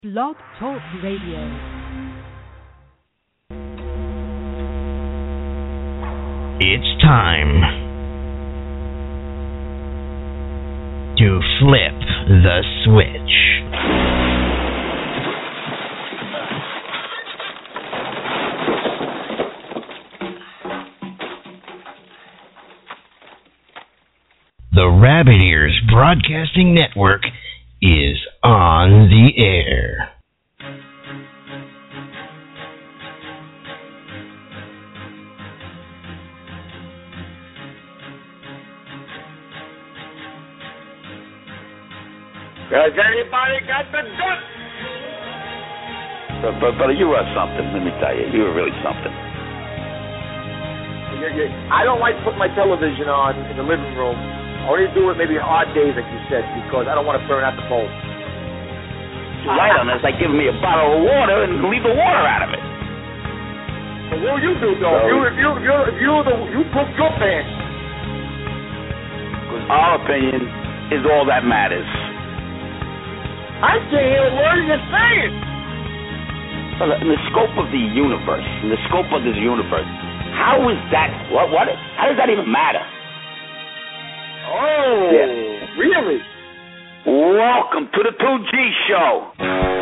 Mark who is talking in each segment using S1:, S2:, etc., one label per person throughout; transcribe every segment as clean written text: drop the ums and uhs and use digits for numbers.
S1: Blog Talk Radio.
S2: It's time to flip the switch. The Rabbit Ears Broadcasting Network is on the air.
S3: Has anybody got the guts?
S4: Brother, you are something, let me tell you. You are really something.
S3: I don't like to put my television on in the living room. I only do it maybe odd days, like you said, because I don't want to burn out the bulb.
S4: You're right on this. Like giving me a bottle of water and leave the water out of it.
S3: But what will you do, though? You cook your pants.
S4: Because our opinion is all that matters.
S3: I can't hear a word you're saying.
S4: Well, in the scope of the universe, how is that? What? How does that even matter?
S3: Oh, yeah. Really?
S4: Welcome to the 2G Show.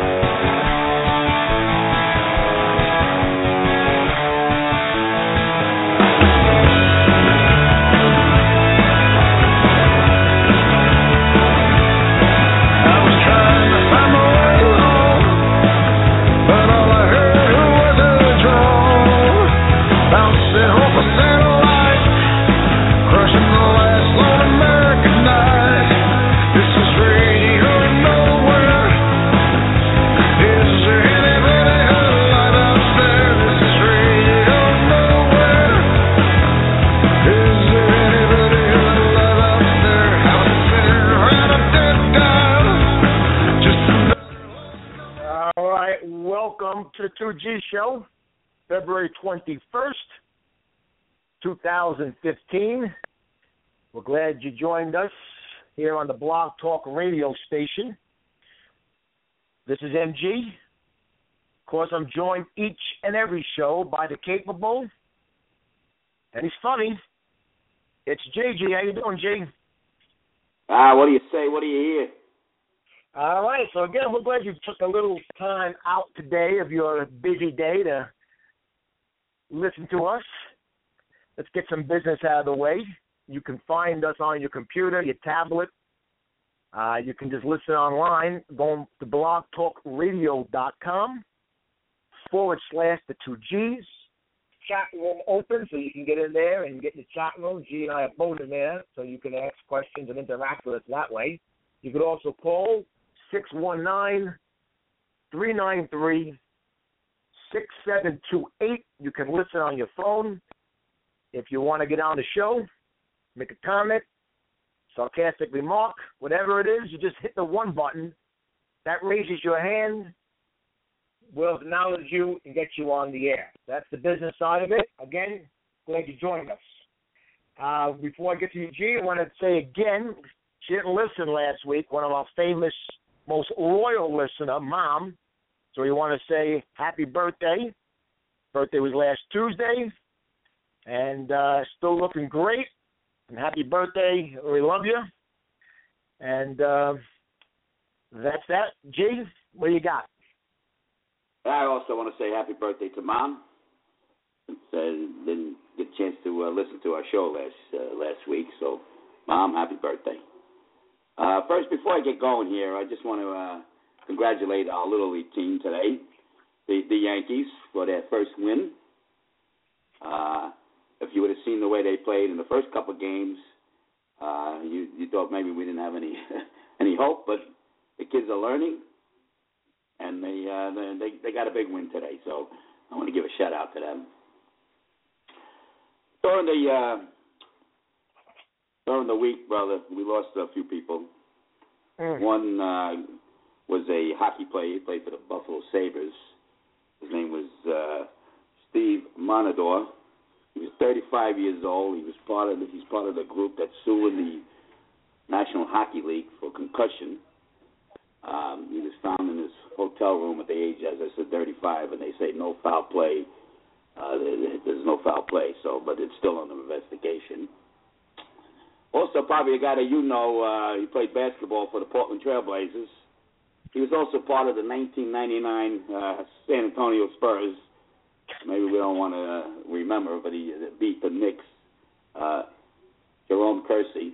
S3: To the 2G Show, February 21st, 2015. We're glad you joined us here on the Blog Talk radio station. This is MG. Of course, I'm joined each and every show by the capable, and he's funny. It's JG. How you doing, G?
S4: What do you say? What do you hear?
S3: All right, so again, we're glad you took a little time out today of your busy day to listen to us. Let's get some business out of the way. You can find us on your computer, your tablet. You can just listen online, going to blogtalkradio.com/the 2Gs. Chat room open, so you can get in there and get in the chat room. G and I are both in there, so you can ask questions and interact with us that way. You could also call 619-393-6728. You can listen on your phone. If you want to get on the show, make a comment, sarcastic remark, whatever it is, you just hit the one button. That raises your hand. We'll acknowledge you and get you on the air. That's the business side of it. Again, glad you joined us. Before I get to you, G, I want to say again, she didn't listen last week, one of our famous, most loyal listener, Mom. So we want to say happy birthday. Birthday was last Tuesday, and still looking great. And happy birthday. We love you. And that's that. G, what do you got?
S4: I also want to say happy birthday to Mom. Didn't get a chance to listen to our show last week, so Mom, happy birthday. First, before I get going here, I just want to congratulate our Little League team today, the Yankees, for their first win. If you would have seen the way they played in the first couple of games, you thought maybe we didn't have any any hope, but the kids are learning, and they got a big win today. So I want to give a shout out to them. During the week, brother, we lost a few people. One was a hockey player. He played for the Buffalo Sabres. His name was Steve Monador. He was 35 years old. He's part of the group that's suing the National Hockey League for concussion. He was found in his hotel room at the age, as I said, 35, and they say no foul play. There's no foul play, but it's still under investigation. Also, probably a guy that you know, he played basketball for the Portland Trailblazers. He was also part of the 1999 San Antonio Spurs. Maybe we don't want to remember, but he beat the Knicks. Jerome Kersey.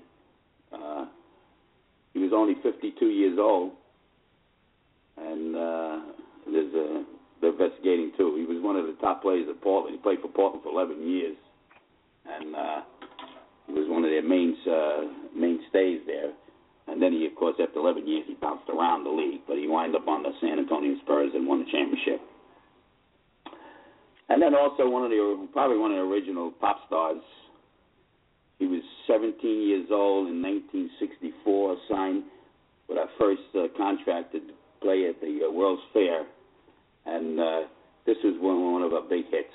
S4: He was only 52 years old, and they're investigating too. He was one of the top players at Portland. He played for Portland for 11 years, and he was one of their mainstays there. And then he, of course, after 11 years, he bounced around the league, but he wound up on the San Antonio Spurs and won the championship. And then also probably one of the original pop stars. He was 17 years old in 1964, signed with our first contract to play at the World's Fair, and this was one of our big hits.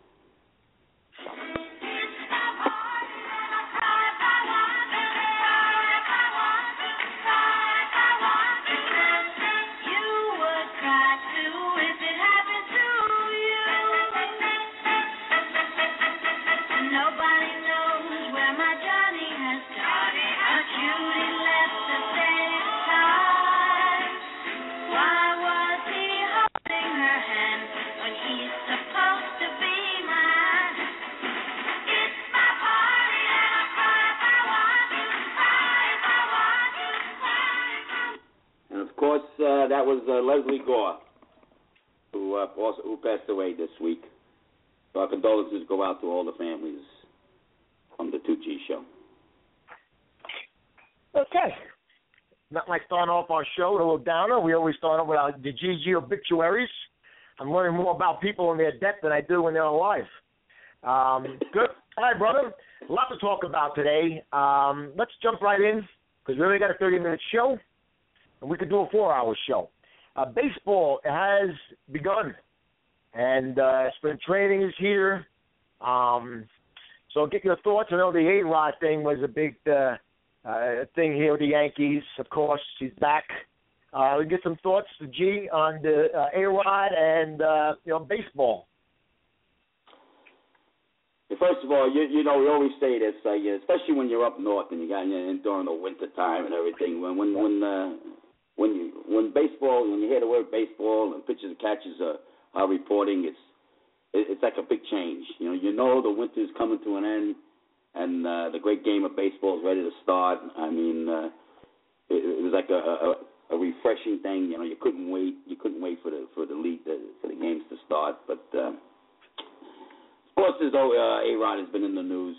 S4: That was Leslie Gore, who passed away this week. So our condolences go out to all the families from the 2G show.
S3: Okay. Not like starting off our show with a little downer. We always start off with the GG obituaries. I'm learning more about people and their death than I do when they're alive. Good. All right, brother. A lot to talk about today. Let's jump right in because we only got a 30-minute show. And we could do a 4-hour show. Baseball has begun, and spring training is here. So get your thoughts. I know the A-Rod thing was a big thing here with the Yankees. Of course, he's back. We get some thoughts, G, on the A-Rod and baseball.
S4: First of all, you know, we always say this, especially when you're up north and during the winter time and everything. When baseball, when you hear the word baseball and pitchers and catchers are reporting, it's like a big change. You know the winter's coming to an end, and the great game of baseball is ready to start. I mean, it was like a refreshing thing. You couldn't wait. You couldn't wait for the league for the games to start. But sports is A-Rod has been in the news.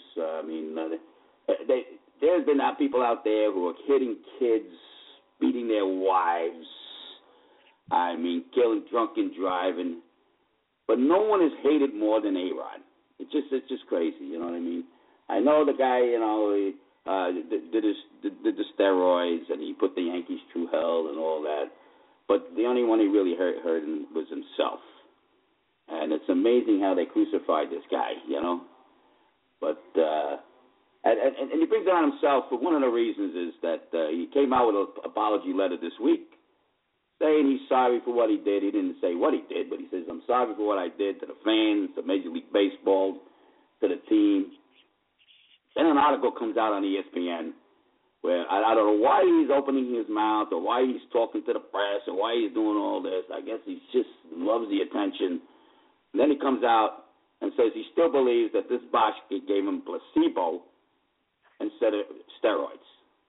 S4: There's been people out there who are hitting kids, beating their wives, killing, drunken driving. But no one is hated more than A-Rod. It's just crazy, you know what I mean? I know the guy, did the steroids and he put the Yankees through hell and all that. But the only one he really hurt was himself. And it's amazing how they crucified this guy, But and he brings it on himself, but one of the reasons is that he came out with an apology letter this week saying he's sorry for what he did. He didn't say what he did, but he says, I'm sorry for what I did to the fans, to Major League Baseball, to the team. Then an article comes out on ESPN where I don't know why he's opening his mouth or why he's talking to the press or why he's doing all this. I guess he just loves the attention. And then he comes out and says he still believes that this Bosch gave him placebo instead of steroids.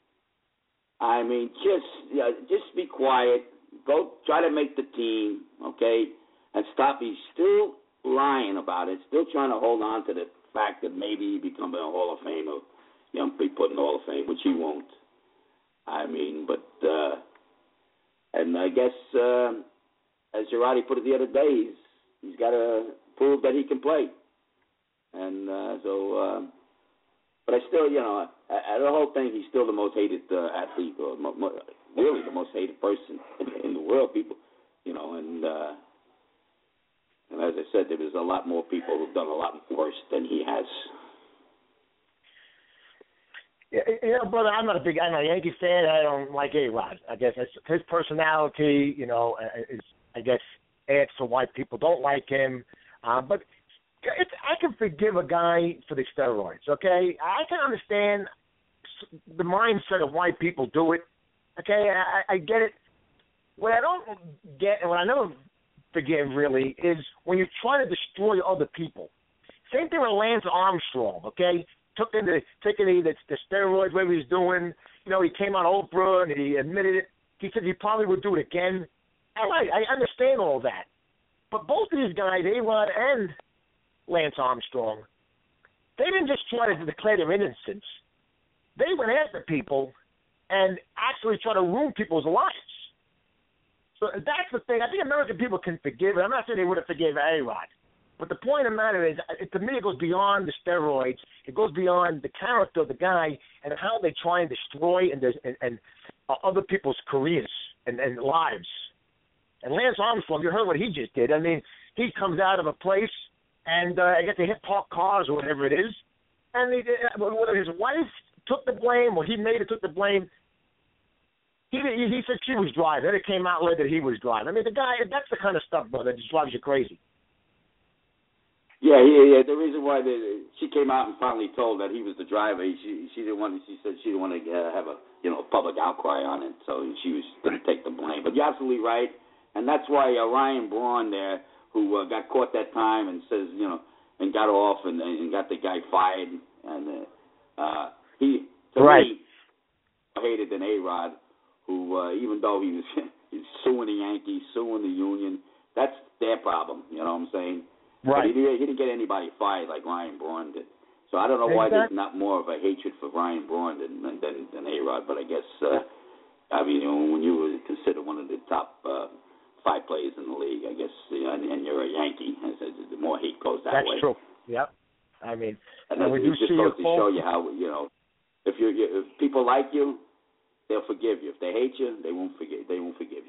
S4: Just be quiet. Go try to make the team, okay? And stop. He's still lying about it, still trying to hold on to the fact that maybe he become a Hall of Famer, be put in the Hall of Fame, which he won't. And I guess, as Girardi put it the other day, he's got to prove that he can play. And but I still, out of the whole thing, he's still the most hated athlete, or really the most hated person in the world, people, and as I said, there's a lot more people who've done a lot worse than he has.
S3: Yeah, brother, I'm not a Yankee fan. I don't like A-Rod. I guess his personality, is I guess, adds to why people don't like him. But I can forgive a guy for the steroids, okay? I can understand the mindset of why people do it, okay? I get it. What I don't get, and what I never forgive really, is when you try to destroy other people. Same thing with Lance Armstrong, okay? Taking the steroids, whatever he's doing. You know, he came on Oprah and he admitted it. He said he probably would do it again. All right, I understand all that. But both of these guys, A-Rod and Lance Armstrong, they didn't just try to declare their innocence. They went after people and actually try to ruin people's lives. So that's the thing. I think American people can forgive it. I'm not saying they would have forgiven A-Rod. But the point of the matter is, to me, it goes beyond the steroids. It goes beyond the character of the guy and how they try and destroy and other people's careers and lives. And Lance Armstrong, you heard what he just did. I mean, he comes out of a place, and I guess they hit parked cars or whatever it is, and whether his wife took the blame or he made it took the blame, he said she was driving. Then it came out later that he was driving. I mean, the guy, that's the kind of stuff, brother, that just drives you crazy.
S4: Yeah. The reason why she came out and finally told that he was the driver, she didn't want. She said she didn't want to have a public outcry on it, so she was going to take the blame. But you're absolutely right, and that's why Ryan Braun there, who got caught that time and says and got off and got the guy fired, and he me hated than A-Rod, who even though he's suing the Yankees, suing the union, that's their problem. You know what I'm saying? Right. But he didn't get anybody fired like Ryan Braun did. So I don't know why there's not more of a hatred for Ryan Braun than A-Rod. But I guess when you were considered one of the top 5 players in the league, I guess, and you're a Yankee, the more hate goes that way.
S3: That's true. Yep. I mean,
S4: and we do just goes to show you how if people like you, they'll forgive you. If they hate you, they won't forgive you.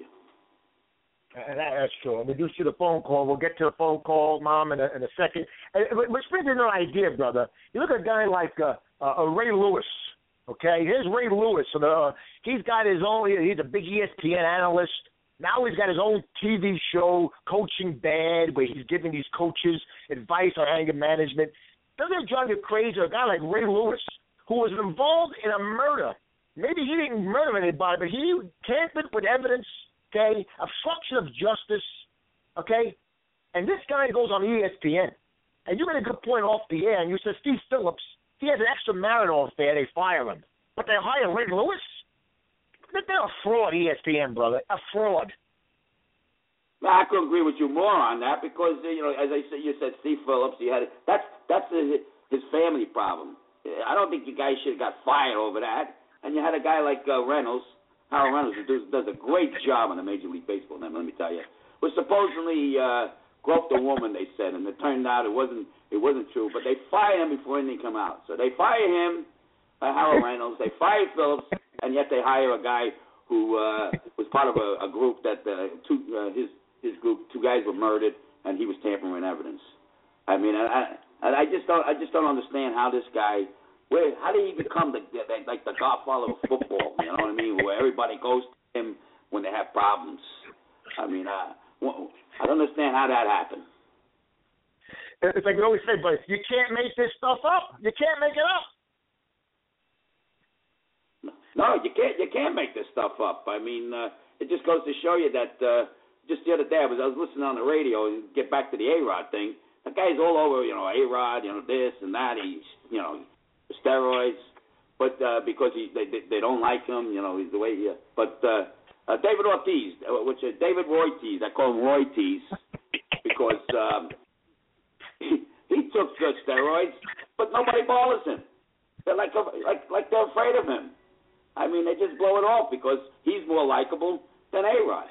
S3: And that's true. And we do see the phone call. We'll get to the phone call, Mom, in a second. Which brings me to an idea, brother. You look at a guy like Ray Lewis, okay? Here's Ray Lewis. He's got his own, he's a big ESPN analyst. Now he's got his own TV show, Coaching Bad, where he's giving these coaches advice on anger management. Doesn't it drive you crazy? A guy like Ray Lewis, who was involved in a murder. Maybe he didn't murder anybody, but he tampered with evidence, okay, obstruction of justice, okay? And this guy goes on ESPN. And you made a good point off the air, and you said Steve Phillips, he has an extramarital affair, they fire him. But they hire Ray Lewis? They're a fraud, ESPN, brother, a fraud.
S4: No, I couldn't agree with you more on that because, as I said, you said Steve Phillips, that's his family problem. I don't think you guys should have got fired over that. And you had a guy like Harold Reynolds, who does a great job on the Major League Baseball. Now, let me tell you, was supposedly groped a woman. They said, and it turned out it wasn't true. But they fired him before anything came out. So they fired him, Harold Reynolds. They fired Phillips, and yet they hire a guy who was part of a group that his group, 2 guys were murdered, and he was tampering evidence. I mean, I just don't understand how this guy. How did he become the godfather of football? You know what I mean? Where everybody goes to him when they have problems. I mean, I don't understand how that happened.
S3: It's like we always say, but you can't make this stuff up. You can't make it up.
S4: No, you can't. You can't make this stuff up. I mean, it just goes to show you that. Just the other day, I was listening on the radio and get back to the A-Rod thing. That guy's all over, A-Rod, this and that. He's, steroids, but because they don't like him, he's the way he. But David Ortiz, David Ortiz, I call him Roy Tees, because he took steroids, but nobody bothers him. They're like they're afraid of him. I mean, they just blow it off because he's more likable than A-Rod.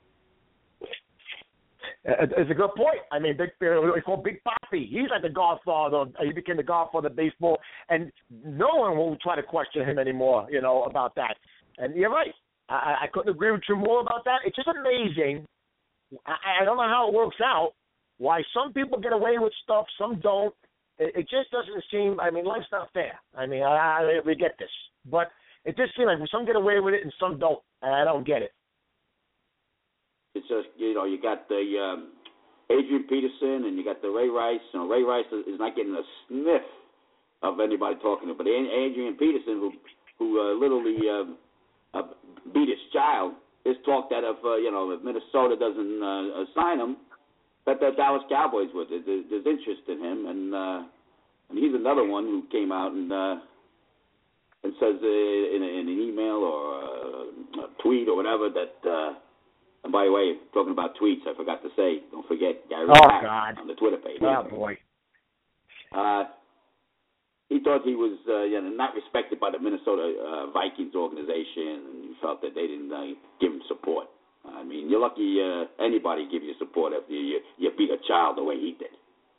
S3: It's a good point. I mean, we call Big Papi. He's like the godfather. He became the godfather of baseball, and no one will try to question him anymore, about that. And you're right. I couldn't agree with you more about that. It's just amazing. I don't know how it works out, why some people get away with stuff, some don't. It just doesn't seem, life's not fair. We get this. But it just seems like some get away with it and some don't, and I don't get it.
S4: it's just, you got the Adrian Peterson and you got the Ray Rice. Ray Rice is not getting a sniff of anybody talking to him. But Adrian Peterson, who literally beat his child, is talk that if Minnesota doesn't sign him, that the Dallas Cowboys would. There's interest in him, and he's another one who came out and says in an email or a tweet or whatever that. And by the way, talking about tweets, I forgot to say, don't forget Gary Hack on the Twitter page.
S3: Oh, boy.
S4: He thought he was not respected by the Minnesota Vikings organization, and he felt that they didn't give him support. I mean, you're lucky anybody give you support after you beat a child the way he did.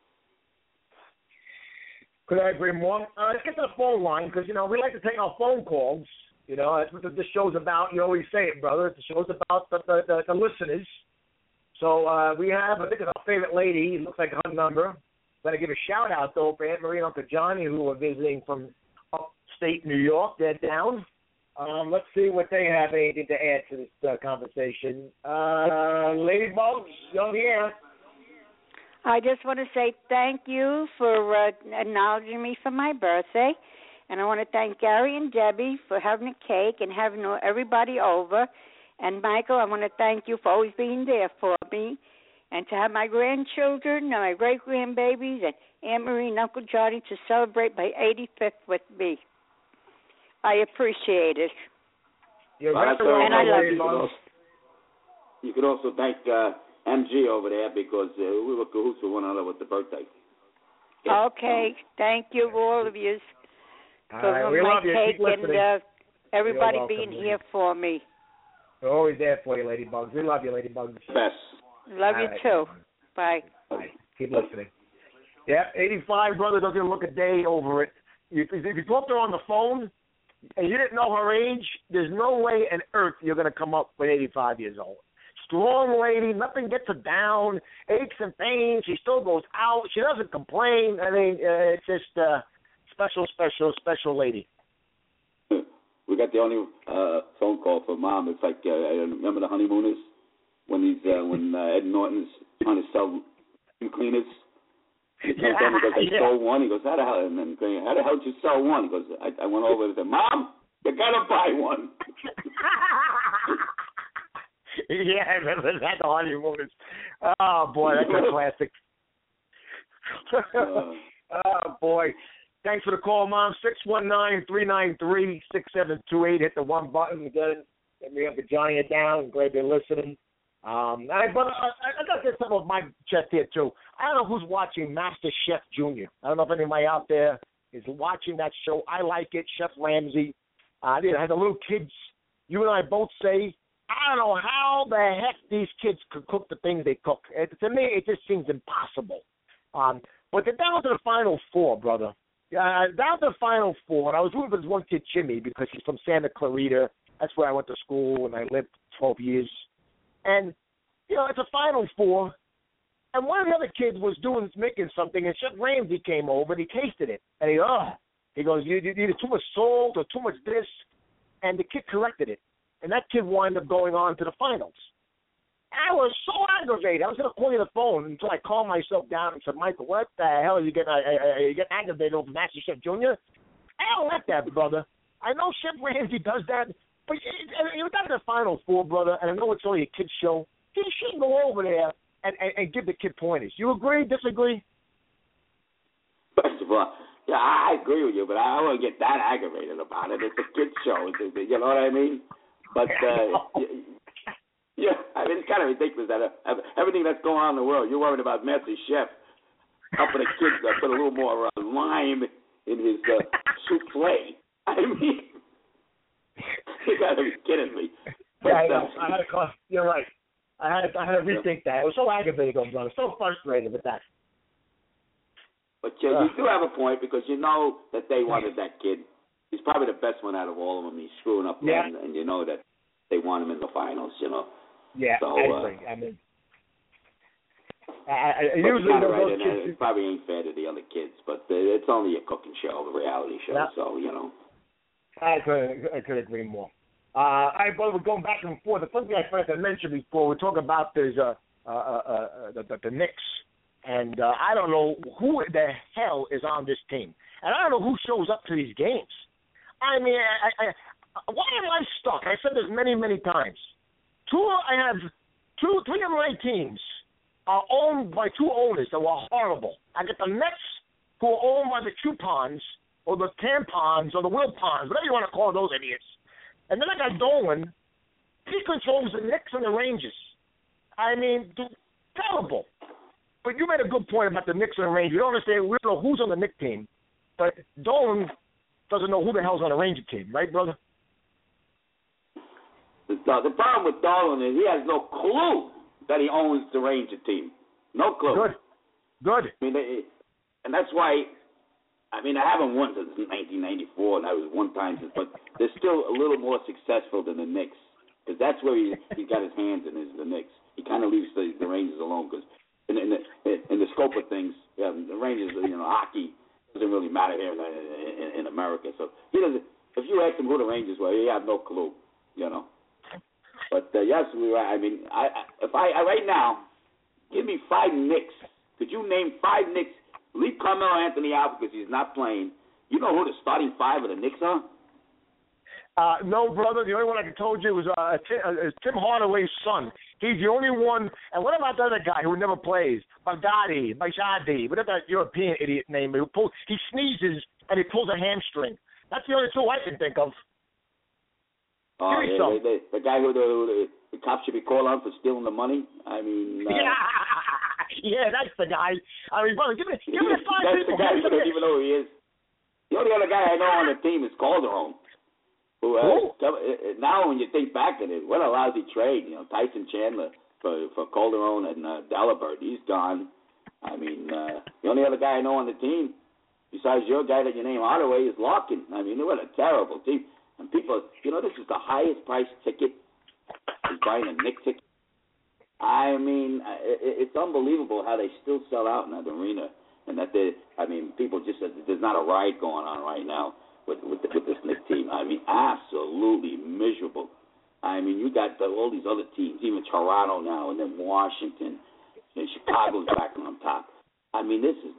S3: Could I agree more? Let's get to the phone line because, we like to take our phone calls. That's what this show's about. You always say it, brother. The show's about the listeners. So we have, I think it's our favorite lady. It looks like her number. Got to give a shout-out, though, for Aunt Marie and Uncle Johnny, who are visiting from upstate New York. They're down. Let's see what they have anything to add to this conversation. Lady Bugs, you're here.
S5: I just want to say thank you for acknowledging me for my birthday. And I want to thank Gary and Debbie for having a cake and having everybody over. And, Michael, I want to thank you for always being there for me. And to have my grandchildren and my great-grandbabies and Aunt Marie and Uncle Johnny to celebrate my 85th with me. I appreciate it.
S3: And I
S5: love you.
S4: You could also thank MG over there because we were cahoots with one another with the birthday.
S5: Yeah. Okay. Thank you, all of you. For
S3: we
S5: my
S3: love you.
S5: cake
S3: Keep listening.
S5: and everybody
S3: welcome,
S5: being
S3: lady.
S5: here for me.
S3: We're always there for you, Ladybugs. We love you, Ladybugs.
S4: Best.
S5: Love you too. Bye.
S3: Bye. Keep listening. Yeah, 85, brother, doesn't look a day over it. If you talked to her on the phone and you didn't know her age, there's no way on earth you're going to come up with 85 years old. Strong lady, nothing gets her down, aches and pains. She still goes out. She doesn't complain. I mean, it's just special lady.
S4: We got the only phone call from Mom. It's like, remember the Honeymooners? When Ed Norton's trying to sell cleaners? He comes home and goes, I stole one. He goes, how the hell did you sell one? He goes, I went over and said, Mom, you got to buy one.
S3: Yeah, I remember that, the Honeymooners. Oh, boy, that's a classic. Oh, boy. Thanks for the call, Mom. 619-393-6728. Hit the one button again. Let me have the Johnny down. Glad they're listening. But I got to get some of my chest here, too. I don't know who's watching Master Chef Junior. I don't know if anybody out there is watching that show. I like it. Chef Ramsay. It has the little kids. You and I both say, I don't know how the heck these kids could cook the things they cook. To me, it just seems impossible. But they're down to the Final Four, brother. Down to the Final Four, and I was rooting for this one kid, Jimmy, because he's from Santa Clarita. That's where I went to school, and I lived 12 years. And, it's a Final Four. And one of the other kids was making something, and Chef Ramsay came over, and he tasted it. And he goes, you either too much salt or too much this. And the kid corrected it. And that kid wound up going on to the finals. I was so aggravated. I was going to call you on the phone until I calmed myself down and said, Michael, what the hell are you getting aggravated over Master Chef Junior? I don't like that, brother. I know Chef Ramsay does that, but you're not in the Final Four, brother, and I know it's only a kid's show. You shouldn't go over there and give the kid pointers. You agree, disagree?
S4: First of all, yeah, I agree with you, but I don't want to get that aggravated about it. It's a kid's show. You know what I mean? But, yeah, I mean, it's kind of ridiculous that everything that's going on in the world, you're worried about Master Chef helping the kids put a little more lime in his souffle. I mean, you got to be kidding me. But,
S3: yeah, I know. You're right. I had to rethink that. It was so aggravating, brother. So frustrated with that.
S4: But you do have a point because you know that they wanted that kid. He's probably the best one out of all of them. He's screwing up,
S3: yeah.
S4: And you know that they want him in the finals,
S3: Yeah,
S4: so,
S3: I agree. I mean,
S4: usually those kids... It probably ain't fair to the other kids, but it's only a cooking show, a reality show,
S3: yeah.
S4: so,
S3: I could agree more. I was going back and forth. The first thing I forgot to mention before, we talk about there's the Knicks, and I don't know who the hell is on this team, and I don't know who shows up to these games. I mean, why am I stuck? I said this many, many times. Three of my teams are owned by two owners that were horrible. I got the Mets, who are owned by the Coupons, or the Tampons, or the Wilpons, whatever you want to call those idiots. And then I got Dolan. He controls the Knicks and the Rangers. I mean, terrible. But you made a good point about the Knicks and the Rangers. We don't understand. We don't know who's on the Knicks team. But Dolan doesn't know who the hell's on the Ranger team. Right, brother?
S4: The problem with Dolan is he has no clue that he owns the Ranger team. No clue.
S3: Good.
S4: I mean, and that's why, I haven't won since 1994, and that was one time since, but they're still a little more successful than the Knicks, because that's where he got his hands in, is the Knicks. He kind of leaves the Rangers alone, because in the scope of things, yeah, the Rangers, hockey doesn't really matter here in America. So he doesn't. If you ask him who the Rangers were, he has no clue, But yes, if I right now, give me 5 Knicks. Could you name 5 Knicks? Leave Carmelo Anthony out because he's not playing. You know who the starting 5 of the Knicks are?
S3: No, brother. The only one I told you was Tim Hardaway's son. He's the only one. And what about the other guy who never plays? Baghdadi, whatever that European idiot name. He sneezes and he pulls a hamstring. That's the only two I can think of.
S4: Oh, the guy who the cops should be called on for stealing the money.
S3: Yeah, that's the guy. Brother, give me 5
S4: that's
S3: people.
S4: That's the guy who doesn't even know who he is. The only other guy I know on the team is Calderon. Who now, when you think back at it, what a lousy trade. Tyson Chandler for Calderon and Delabert. He's gone. The only other guy I know on the team, besides your guy that you name Hardaway, is Larkin. What a terrible team. And people, this is the highest price ticket. He's buying a Knicks ticket. It's unbelievable how they still sell out in that arena, and that people just there's not a ride going on right now with this Knicks team. Absolutely miserable. You got all these other teams, even Toronto now, and then Washington, and Chicago's back on top. This is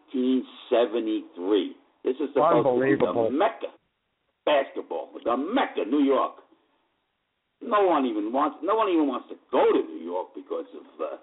S4: 1973. This is supposed to be the Mecca basketball, the Mecca, New York. No one even wants to go to New York because of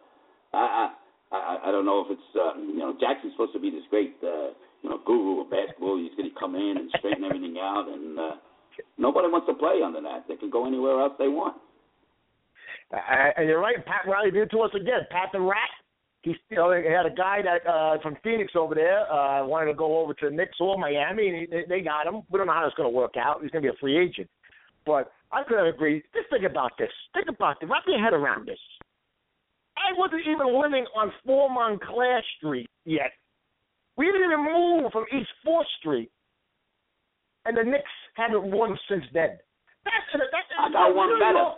S4: I don't know if it's Jackson's supposed to be this great guru of basketball. He's going to come in and straighten everything out, and nobody wants to play under that. They can go anywhere else they want.
S3: And you're right. Pat Riley did it to us again. Pat the Rat. He had a guy that from Phoenix over there wanted to go over to the Knicks or Miami, and they got him. We don't know how it's going to work out. He's going to be a free agent. But I couldn't agree. Just think about this. Wrap your head around this. I wasn't even living on 4 Montclair Street yet. We didn't even move from East 4th Street. And the Knicks haven't won since then.
S4: I got one better.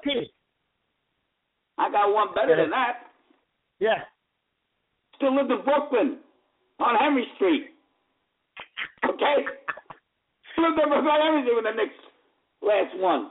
S4: I got one better than that.
S3: Yeah.
S4: Still lived in Brooklyn on Henry Street. Okay? Lived there on Henry Street when the Knicks last one.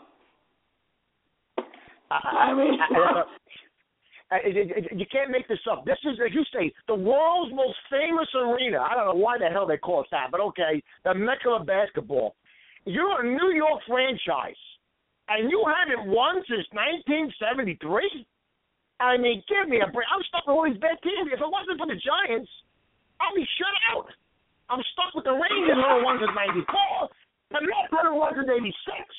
S3: You can't make this up. This is, as you say, the world's most famous arena. I don't know why the hell they call it that, but okay, the Mecca of basketball. You're a New York franchise, and you haven't won since 1973? Give me a break. I'm stuck with all these bad teams. If it wasn't for the Giants, I'd be shut out. I'm stuck with the Rangers, who were ones in 94. The Mets were the ones in 86.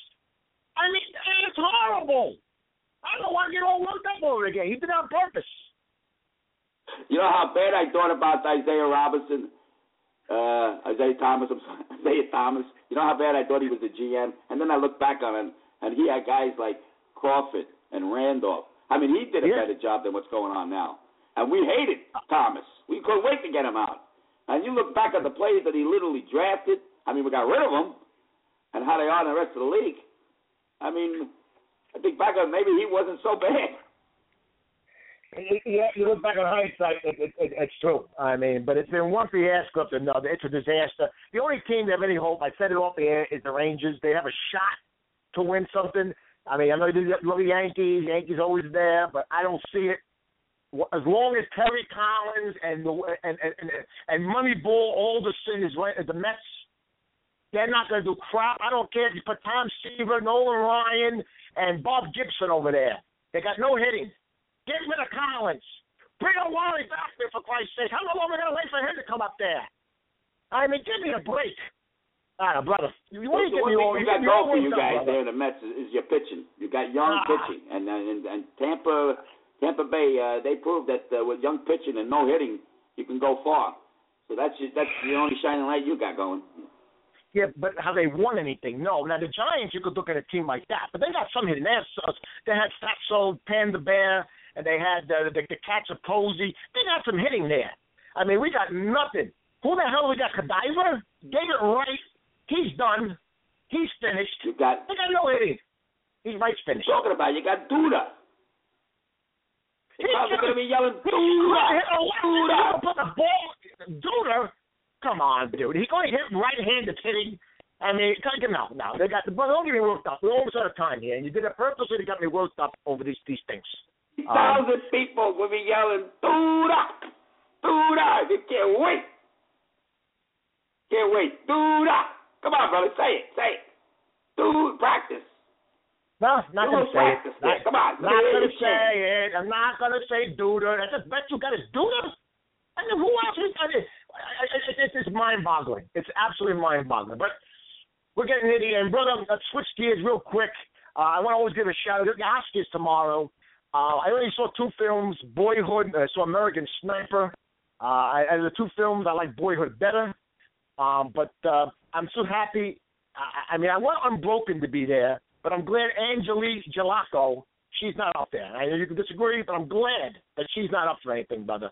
S3: It's horrible. I don't know why you get all worked up over it again. He did it on purpose.
S4: You know how bad I thought about Isaiah Robinson? Isaiah Thomas. You know how bad I thought he was a GM? And then I looked back on him, and he had guys like Crawford and Randolph. He did a better job than what's going on now. And we hated Thomas. We couldn't wait to get him out. And you look back at the players that he literally drafted. We got rid of them, and how they are in the rest of the league. I think back on maybe he wasn't so bad.
S3: Yeah, you look back on hindsight, it's true. But it's been one fiasco after another. It's a disaster. The only team that have any hope, I said it off the air, is the Rangers. They have a shot to win something. I mean, I know you love the Yankees. Yankees always there, but I don't see it. As long as Terry Collins and Moneyball Alderson is right at the Mets, they're not going to do crap. I don't care if you put Tom Seaver, Nolan Ryan, and Bob Gibson over there. They got no hitting. Get rid of Collins. Bring a Wally back there, for Christ's sake. How long are we going to wait for him to come up there? I mean, give me a break. Brother.
S4: You got going for you guys there in the Mets is your pitching. You got young pitching. And Tampa Bay, they proved that with young pitching and no hitting, you can go far. So that's the only shining light you got going.
S3: Yeah, but have they won anything? No. Now, the Giants, you could look at a team like that, but they got some hitting. They had Fatso, Pan the Bear, and they had the Cats of Posey. They got some hitting there. I mean, we got nothing. Who the hell we got? Kadiver? David Wright. He's done. He's finished. They got no hitting. He's Wright's finished.
S4: Talking about you got Duda. He's probably going to be yelling, Duda!
S3: Put the ball. Duda? Come on, dude. He's going to hit right-handed hitting. I mean, no. They got the ball. Don't get me worked up. We're almost out of time here, and you did it purposely to get me worked up over these things.
S4: 1,000 people will be yelling, Duda! Duda! You can't wait. Duda! Come on, brother. Say it. Dude, practice.
S3: No, not going to say it.
S4: Come on.
S3: Not going to say it. I'm not going to say Duda. I just bet you got his Duda. I mean, who else is it's mind-boggling. It's absolutely mind-boggling. But we're getting into the end. Brother, let's switch gears real quick. I want to always give a shout-out. The Oscars tomorrow. I only saw 2 films, Boyhood. I saw American Sniper. Out of the 2 films, I like Boyhood better. But I'm so happy. I mean, I want Unbroken to be there, but I'm glad Angelique Jalaco, she's not up there. I know you can disagree, but I'm glad that she's not up for anything, brother.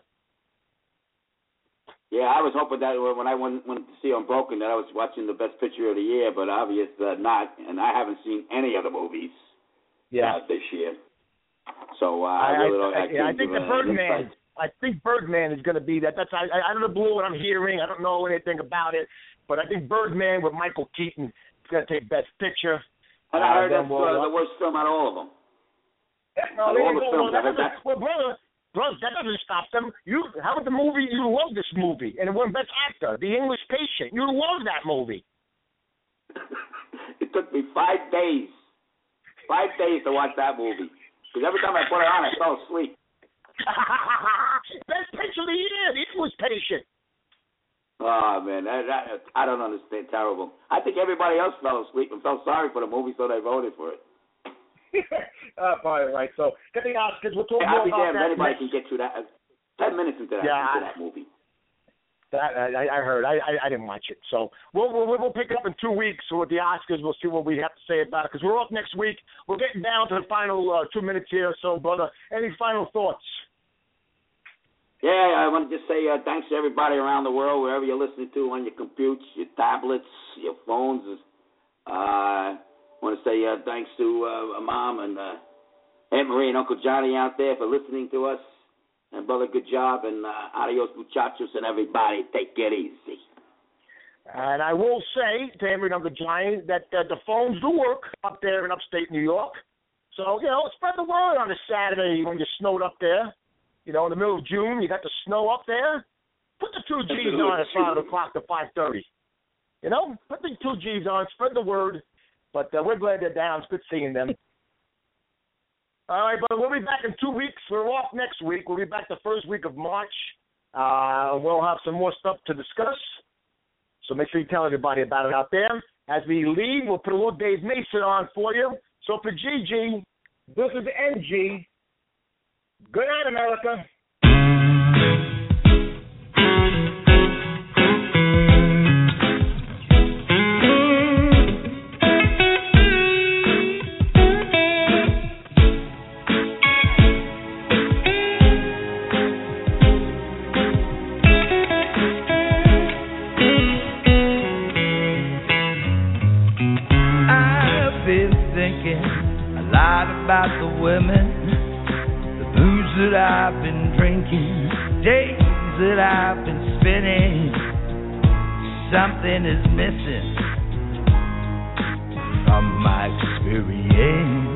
S4: Yeah, I was hoping that when I went to see Unbroken that I was watching the best picture of the year, but obviously not, and I haven't seen any of the movies this year. So I think the Birdman.
S3: I think Birdman is going to be that. That's out of the blue what I'm hearing. I don't know anything about it, but I think Birdman with Michael Keaton is going to take Best Picture.
S4: And I heard that's the worst film out of all of them.
S3: Brother, that doesn't stop them. How about the movie? You love this movie, and it won Best Actor, The English Patient. You love that movie.
S4: It took me 5 days. 5 days to watch that movie. Because every time I put it on, I fell asleep.
S3: Best picture of the year, The English Patient.
S4: Oh, man, I don't understand. Terrible. I think everybody else fell asleep and felt sorry for the movie, so they voted for it.
S3: Probably right. So, get the Oscars. We'll talk more about that.
S4: Anybody can get through that 10 minutes into that movie.
S3: I heard. I didn't watch it. So we'll pick it up in 2 weeks. So with the Oscars, we'll see what we have to say about it. Because we're off next week. We're getting down to the final 2 minutes here. So, brother, any final thoughts?
S4: Yeah, I want to just say thanks to everybody around the world, wherever you're listening to, on your computers, your tablets, your phones. I want to say thanks to Mom and Aunt Marie and Uncle Johnny out there for listening to us. And, brother, good job. And adios, muchachos, and everybody. Take it easy.
S3: And I will say to Aunt Marie and Uncle Johnny that the phones do work up there in upstate New York. So, spread the word on a Saturday when you're snowed up there. In the middle of June, you got the snow up there. Put the 2 Gs on at 5 o'clock to 5:30. Put the 2 Gs on, spread the word. But we're glad they're down. It's good seeing them. All right, but we'll be back in 2 weeks. We're off next week. We'll be back the first week of March. We'll have some more stuff to discuss. So make sure you tell everybody about it out there. As we leave, we'll put a little Dave Mason on for you. So for GG, this is NG. Good night, America.
S6: I've been thinking a lot about the women, that I've been drinking, days that I've been spinning. Something is missing from my experience.